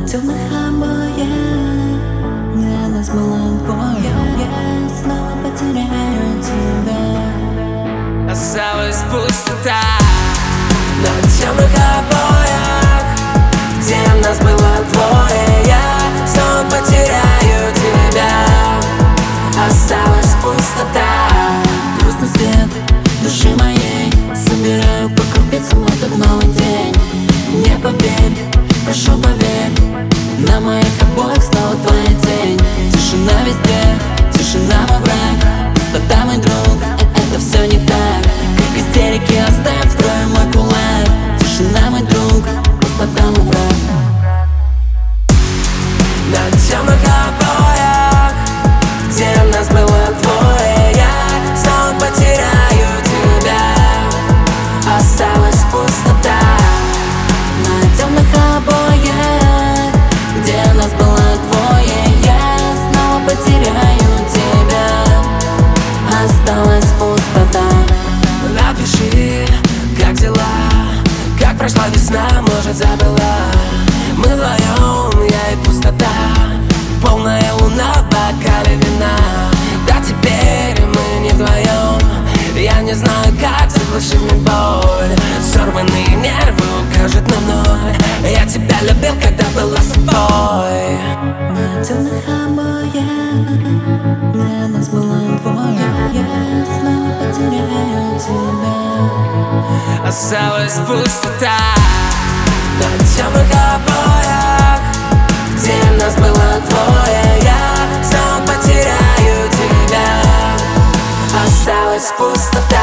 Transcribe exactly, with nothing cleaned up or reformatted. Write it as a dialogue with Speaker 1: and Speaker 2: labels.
Speaker 1: темных обоях, где нас было двое, я снова потеряю тебя.
Speaker 2: Осталась пустота на темных обоях, где нас было двое, я снова потеряю тебя. Осталась пустота.
Speaker 1: Грустный свет души моей собираю по крупицам этот новый день. Не поверь, прошу поверь, на моих обоих снова твоя тень. Тишина везде, тишина мой враг, пустота мой друг, это все не так. Как истерики оставь, вскрою мой кулак. Тишина мой друг, пустота мой враг.
Speaker 2: На темных обоях, где нас было двое, я снова потеряю тебя. Осталась пустота.
Speaker 1: На темных обоях, где нас было двое, я снова потеряю тебя. Осталась пустота.
Speaker 2: Напиши, как дела, как прошла весна, может забыла. Мы вдвоем, я и пустота, полная луна в бокале вина. Да теперь мы не вдвоем, я не знаю, как заглушить мне боль. Сорванные нервы укажут на ноль. Я тебя любил, когда была с тобой.
Speaker 1: На темных обоях, где нас было двое, я снова потеряю тебя.
Speaker 2: Осталась пустота. На темных обоях, где нас было двое, я снова потеряю тебя. Осталась пустота.